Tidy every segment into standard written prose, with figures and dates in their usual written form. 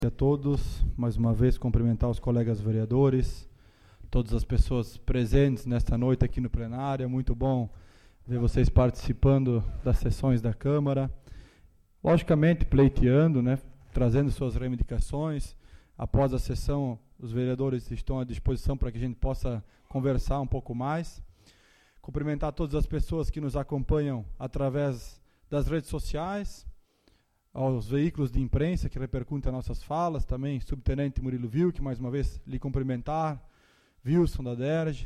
A todos, mais uma vez cumprimentar os colegas vereadores, todas as pessoas presentes nesta noite aqui no plenário. É muito bom ver vocês participando das sessões da Câmara, logicamente pleiteando, trazendo suas reivindicações. Após a sessão, os vereadores estão à disposição para que a gente possa conversar um pouco mais. Cumprimentar todas as pessoas que nos acompanham através das redes sociais, aos veículos de imprensa que repercutem as nossas falas, também subtenente Murilo Vilk, mais uma vez lhe cumprimentar, Wilson da DERJ.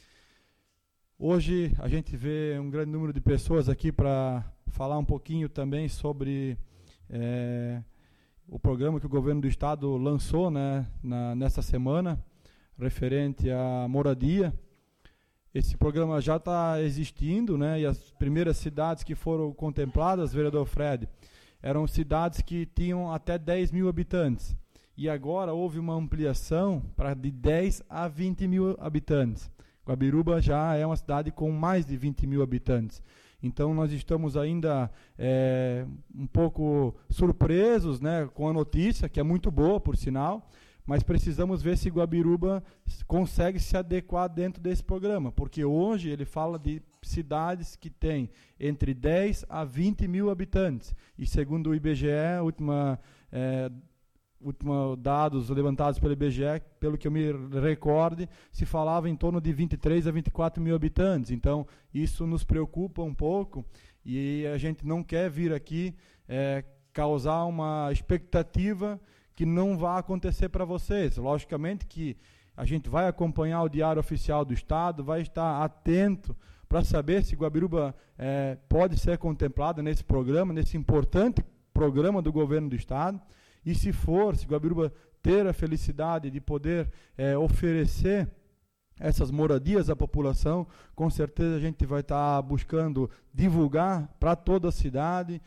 Hoje a gente vê um grande número de pessoas aqui para falar um pouquinho também sobre o programa que o governo do estado lançou nessa semana, referente à moradia. Esse programa já está existindo, e as primeiras cidades que foram contempladas, vereador Fred, eram cidades que tinham até 10 mil habitantes. E agora houve uma ampliação para de 10 a 20 mil habitantes. Guabiruba já é uma cidade com mais de 20 mil habitantes. Então nós estamos ainda um pouco surpresos com a notícia, que é muito boa, por sinal, mas precisamos ver se Guabiruba consegue se adequar dentro desse programa, porque hoje ele fala de cidades que têm entre 10 a 20 mil habitantes, e segundo o IBGE, última dados levantados pelo IBGE, pelo que eu me recorde, se falava em torno de 23 a 24 mil habitantes. Então isso nos preocupa um pouco, e a gente não quer vir aqui causar uma expectativa que não vai acontecer para vocês. Logicamente que a gente vai acompanhar o Diário Oficial do Estado, vai estar atento para saber se Guabiruba pode ser contemplada nesse programa, nesse importante programa do governo do Estado, e se Guabiruba ter a felicidade de poder oferecer essas moradias à população, com certeza a gente vai estar buscando divulgar para toda a cidade,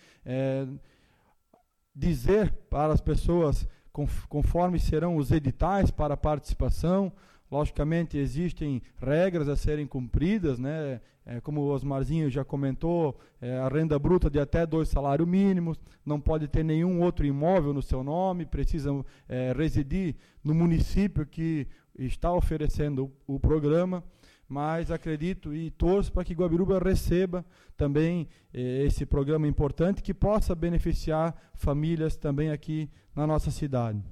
dizer para as pessoas conforme serão os editais para a participação. Logicamente existem regras a serem cumpridas, como o Osmarzinho já comentou, a renda bruta de até 2 salários mínimos, não pode ter nenhum outro imóvel no seu nome, precisam residir no município que está oferecendo o programa. Mas acredito e torço para que Guabiruba receba também esse programa importante, que possa beneficiar famílias também aqui na nossa cidade.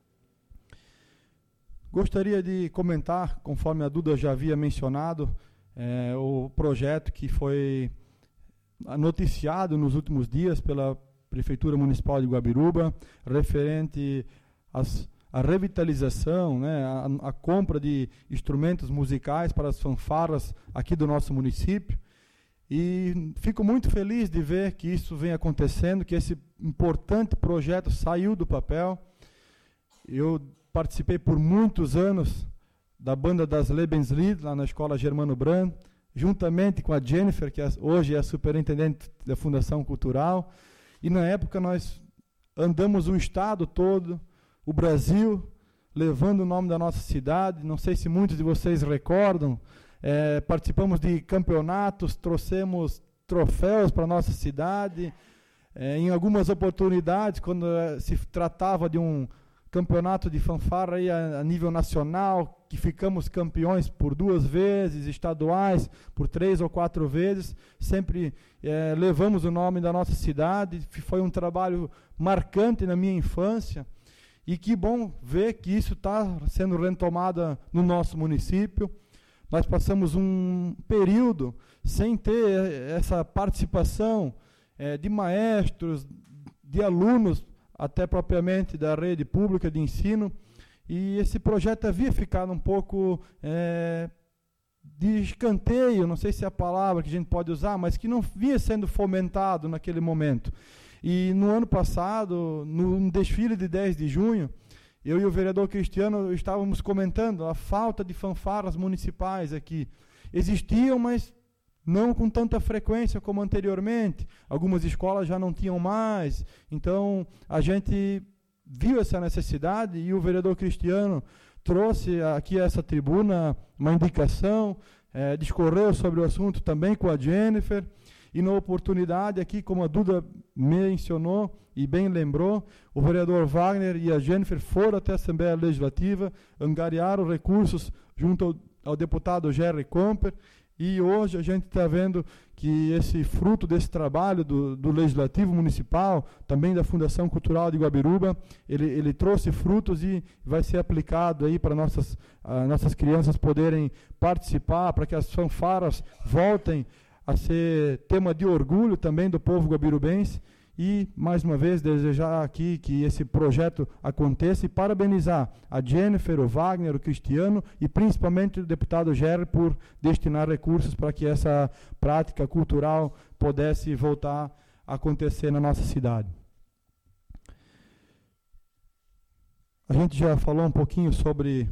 Gostaria de comentar, conforme a Duda já havia mencionado, o projeto que foi noticiado nos últimos dias pela Prefeitura Municipal de Guabiruba, referente a revitalização, a compra de instrumentos musicais para as fanfarras aqui do nosso município. E fico muito feliz de ver que isso vem acontecendo, que esse importante projeto saiu do papel. Eu participei por muitos anos da banda das Lebenslied, lá na Escola Germano Brand, juntamente com a Jennifer, que hoje é a superintendente da Fundação Cultural. E na época nós andamos o estado todo, o Brasil, levando o nome da nossa cidade. Não sei se muitos de vocês recordam, participamos de campeonatos, trouxemos troféus para a nossa cidade. Em algumas oportunidades, quando se tratava de um campeonato de fanfarra aí a nível nacional, que ficamos campeões por 2 vezes, estaduais por 3 ou 4 vezes, sempre levamos o nome da nossa cidade. Foi um trabalho marcante na minha infância. E que bom ver que isso está sendo retomado no nosso município. Nós passamos um período sem ter essa participação de maestros, de alunos, até propriamente da rede pública de ensino. E esse projeto havia ficado um pouco de escanteio, não sei se é a palavra que a gente pode usar, mas que não vinha sendo fomentado naquele momento. E no ano passado, no desfile de 10 de junho, eu e o vereador Cristiano estávamos comentando a falta de fanfarras municipais aqui. Existiam, mas não com tanta frequência como anteriormente. Algumas escolas já não tinham mais. Então, a gente viu essa necessidade e o vereador Cristiano trouxe aqui a essa tribuna uma indicação, discorreu sobre o assunto também com a Jennifer. E na oportunidade aqui, como a Duda mencionou e bem lembrou, o vereador Wagner e a Jennifer foram até a Assembleia Legislativa, angariaram recursos junto ao deputado Jerry Comper, e hoje a gente está vendo que esse fruto desse trabalho do Legislativo Municipal, também da Fundação Cultural de Guabiruba, ele trouxe frutos e vai ser aplicado aí para nossas crianças poderem participar, para que as fanfarras voltem a ser tema de orgulho também do povo guabirubense. E, mais uma vez, desejar aqui que esse projeto aconteça e parabenizar a Jennifer, o Wagner, o Cristiano e principalmente o deputado Jerry por destinar recursos para que essa prática cultural pudesse voltar a acontecer na nossa cidade. A gente já falou um pouquinho sobre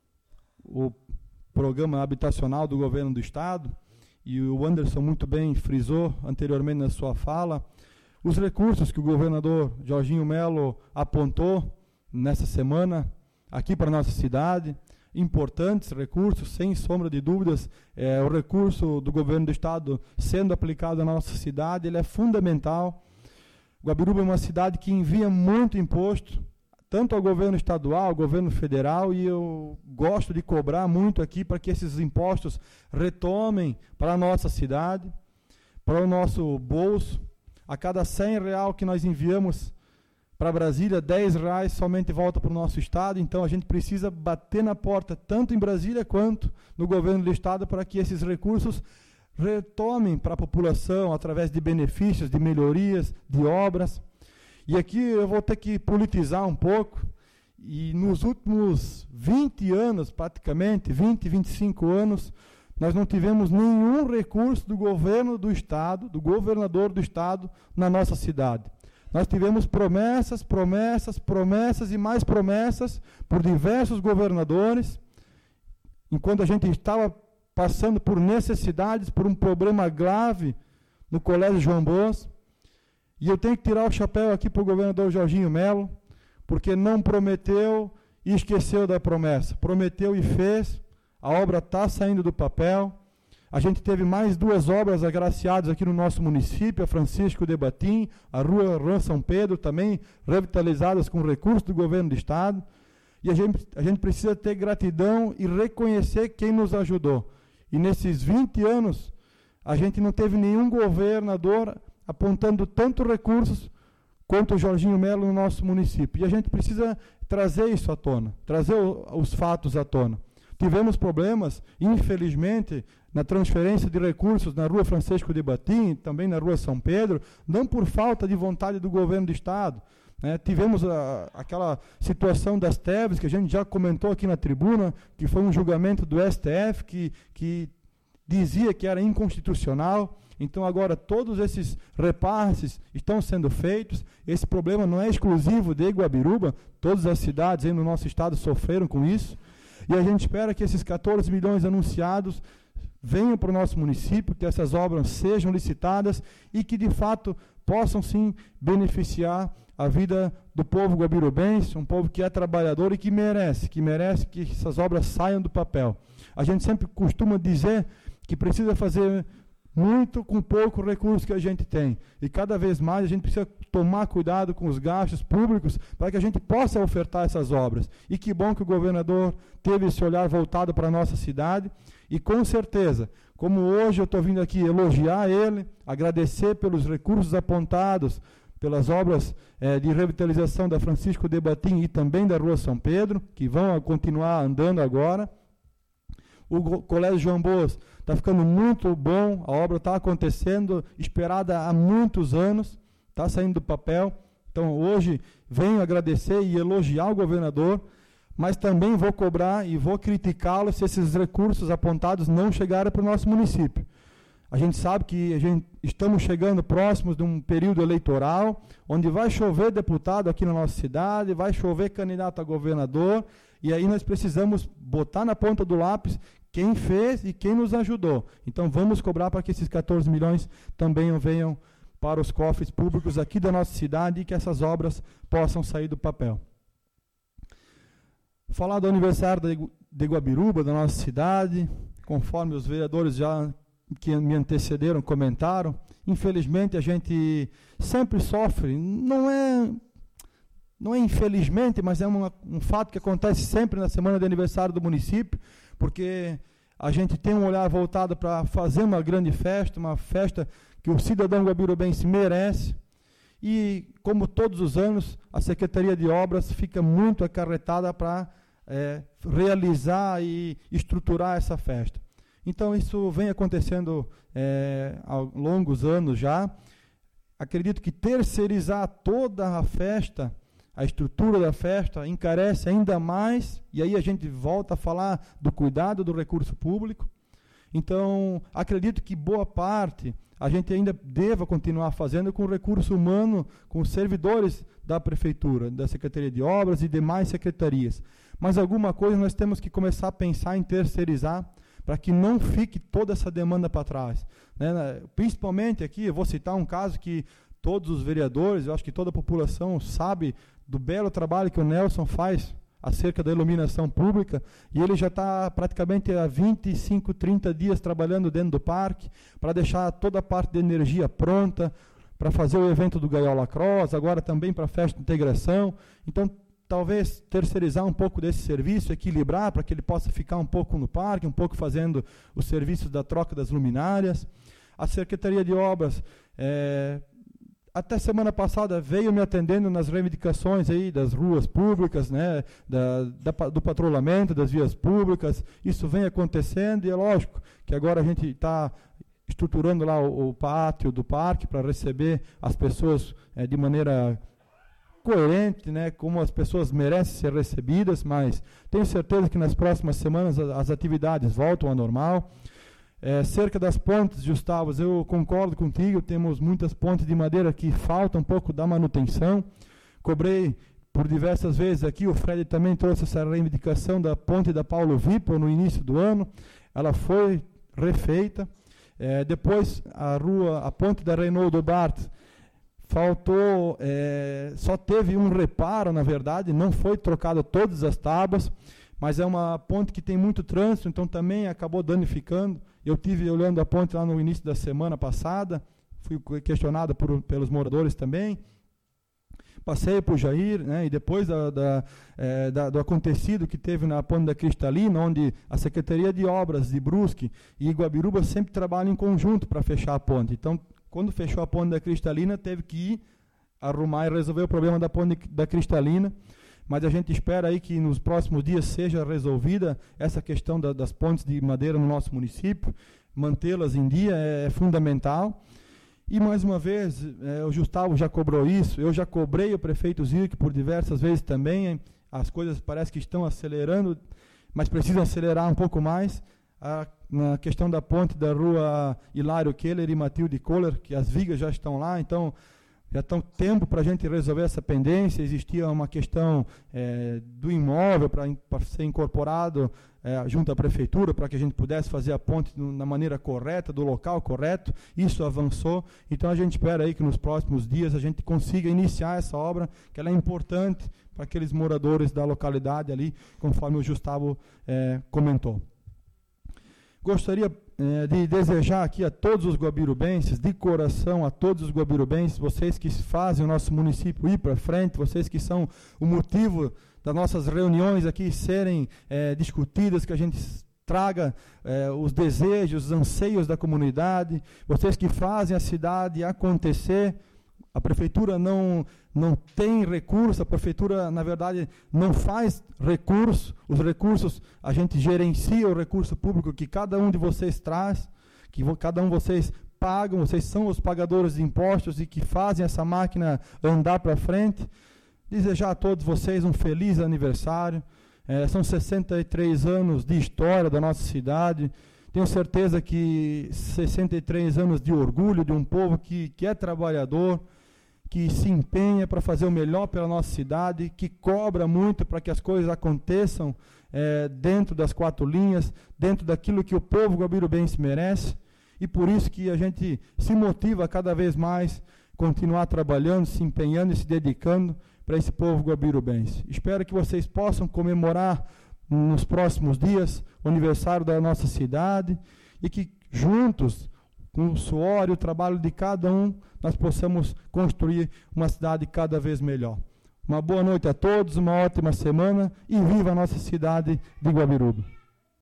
o programa habitacional do governo do Estado e o Anderson muito bem frisou anteriormente na sua fala os recursos que o governador Jorginho Melo apontou nessa semana aqui para a nossa cidade, importantes recursos, sem sombra de dúvidas, o recurso do governo do Estado sendo aplicado na nossa cidade, ele é fundamental. Guabiruba é uma cidade que envia muito imposto, tanto ao governo estadual, ao governo federal, e eu gosto de cobrar muito aqui para que esses impostos retomem para a nossa cidade, para o nosso bolso. A cada R$100 que nós enviamos para Brasília, R$10 somente volta para o nosso estado, então a gente precisa bater na porta, tanto em Brasília quanto no governo do estado, para que esses recursos retomem para a população, através de benefícios, de melhorias, de obras. E aqui eu vou ter que politizar um pouco, e nos últimos 20 anos, praticamente, 20, 25 anos, nós não tivemos nenhum recurso do governo do Estado, do governador do Estado, na nossa cidade. Nós tivemos promessas, promessas, promessas e mais promessas por diversos governadores, enquanto a gente estava passando por necessidades, por um problema grave no Colégio João Bosco. E eu tenho que tirar o chapéu aqui para o governador Jorginho Melo, porque não prometeu e esqueceu da promessa. Prometeu e fez. A obra está saindo do papel. A gente teve mais 2 obras agraciadas aqui no nosso município, a Francisco de Batim, a Rua Rã São Pedro, também revitalizadas com recursos do governo do Estado. E a gente precisa ter gratidão e reconhecer quem nos ajudou. E nesses 20 anos, a gente não teve nenhum governador apontando tanto recursos quanto o Jorginho Melo no nosso município. E a gente precisa trazer isso à tona, trazer os fatos à tona. Tivemos problemas, infelizmente, na transferência de recursos na Rua Francisco de Batim, também na Rua São Pedro, não por falta de vontade do governo do Estado. Tivemos aquela situação das TEVs, que a gente já comentou aqui na tribuna, que foi um julgamento do STF que dizia que era inconstitucional. Então, agora, todos esses repasses estão sendo feitos. Esse problema não é exclusivo de Guabiruba, todas as cidades aí no nosso estado sofreram com isso. E a gente espera que esses 14 milhões anunciados venham para o nosso município, que essas obras sejam licitadas e que, de fato, possam, sim, beneficiar a vida do povo guabirubense, um povo que é trabalhador e que merece que essas obras saiam do papel. A gente sempre costuma dizer que precisa fazer muito com pouco recurso que a gente tem. E cada vez mais a gente precisa tomar cuidado com os gastos públicos para que a gente possa ofertar essas obras. E que bom que o governador teve esse olhar voltado para a nossa cidade. E com certeza, como hoje eu estou vindo aqui elogiar ele, agradecer pelos recursos apontados, pelas obras de revitalização da Francisco de Batim e também da Rua São Pedro, que vão continuar andando agora. O Colégio João Bosco está ficando muito bom, a obra está acontecendo, esperada há muitos anos, está saindo do papel. Então, hoje, venho agradecer e elogiar o governador, mas também vou cobrar e vou criticá-lo se esses recursos apontados não chegarem para o nosso município. A gente sabe que estamos chegando próximos de um período eleitoral, onde vai chover deputado aqui na nossa cidade, vai chover candidato a governador, e aí nós precisamos botar na ponta do lápis quem fez e quem nos ajudou. Então vamos cobrar para que esses 14 milhões também venham para os cofres públicos aqui da nossa cidade e que essas obras possam sair do papel. Falar do aniversário de Guabiruba, da nossa cidade, conforme os vereadores já que me antecederam comentaram, infelizmente a gente sempre sofre, não é infelizmente, mas é um fato que acontece sempre na semana de aniversário do município, porque a gente tem um olhar voltado para fazer uma grande festa, uma festa que o cidadão guabirobense merece. E, como todos os anos, a Secretaria de Obras fica muito acarretada para realizar e estruturar essa festa. Então, isso vem acontecendo há longos anos já. Acredito que terceirizar toda a festa, a estrutura da festa, encarece ainda mais, e aí a gente volta a falar do cuidado do recurso público. Então, acredito que boa parte a gente ainda deva continuar fazendo com recurso humano, com os servidores da Prefeitura, da Secretaria de Obras e demais secretarias. Mas alguma coisa nós temos que começar a pensar em terceirizar, para que não fique toda essa demanda para trás. Né? Principalmente aqui, eu vou citar um caso que todos os vereadores, eu acho que toda a população sabe do belo trabalho que o Nelson faz acerca da iluminação pública, e ele já está praticamente há 25, 30 dias trabalhando dentro do parque, para deixar toda a parte de energia pronta, para fazer o evento do Gaiola Cross, agora também para a festa de integração. Então, talvez terceirizar um pouco desse serviço, equilibrar, para que ele possa ficar um pouco no parque, um pouco fazendo os serviços da troca das luminárias. A Secretaria de Obras, até semana passada, veio me atendendo nas reivindicações aí das ruas públicas, né, do patrulhamento das vias públicas. Isso vem acontecendo e é lógico que agora a gente está estruturando lá o pátio do parque para receber as pessoas de maneira coerente, né, como as pessoas merecem ser recebidas, mas tenho certeza que nas próximas semanas as atividades voltam ao normal. Cerca das pontes, Gustavo, eu concordo contigo, temos muitas pontes de madeira que faltam um pouco da manutenção. Cobrei por diversas vezes aqui, o Fred também trouxe essa reivindicação da ponte da Paulo Vipo no início do ano, ela foi refeita. Depois a ponte da Reinaldo Bart faltou, só teve um reparo, na verdade, não foi trocada todas as tábuas, mas é uma ponte que tem muito trânsito, então também acabou danificando. Eu estive olhando a ponte lá no início da semana passada, fui questionado pelos moradores também. Passei por Jair, né, e depois do acontecido que teve na ponte da Cristalina, onde a Secretaria de Obras de Brusque e Guabiruba sempre trabalham em conjunto para fechar a ponte. Então, quando fechou a ponte da Cristalina, teve que ir arrumar e resolver o problema da ponte da Cristalina. Mas a gente espera aí que nos próximos dias seja resolvida essa questão das pontes de madeira no nosso município. Mantê-las em dia é fundamental. E, mais uma vez, o Gustavo já cobrou isso, eu já cobrei o prefeito Zirk por diversas vezes também. As coisas parece que estão acelerando, mas precisam acelerar um pouco mais. Na questão da ponte da rua Hilário Keller e Matilde Kohler, que as vigas já estão lá, então já está tempo para a gente resolver essa pendência. Existia uma questão do imóvel para ser incorporado junto à prefeitura, para que a gente pudesse fazer a ponte na maneira correta, do local correto. Isso avançou, então a gente espera aí que nos próximos dias a gente consiga iniciar essa obra, que ela é importante para aqueles moradores da localidade ali, conforme o Gustavo comentou. Gostaria de desejar aqui a todos os guabirubenses, de coração a todos os guabirubenses, vocês que fazem o nosso município ir para frente, vocês que são o motivo das nossas reuniões aqui serem discutidas, que a gente traga os desejos, os anseios da comunidade, vocês que fazem a cidade acontecer. A prefeitura não tem recurso, a prefeitura, na verdade, não faz recurso. Os recursos, a gente gerencia o recurso público que cada um de vocês traz, que cada um de vocês pagam, vocês são os pagadores de impostos e que fazem essa máquina andar para frente. Desejar a todos vocês um feliz aniversário. São 63 anos de história da nossa cidade. Tenho certeza que 63 anos de orgulho de um povo que é trabalhador, que se empenha para fazer o melhor pela nossa cidade, que cobra muito para que as coisas aconteçam dentro das quatro linhas, dentro daquilo que o povo guabirubense merece, e por isso que a gente se motiva cada vez mais continuar trabalhando, se empenhando e se dedicando para esse povo guabirubense. Espero que vocês possam comemorar nos próximos dias o aniversário da nossa cidade e que juntos, com o suor e o trabalho de cada um, nós possamos construir uma cidade cada vez melhor. Uma boa noite a todos, uma ótima semana e viva a nossa cidade de Guabiruba.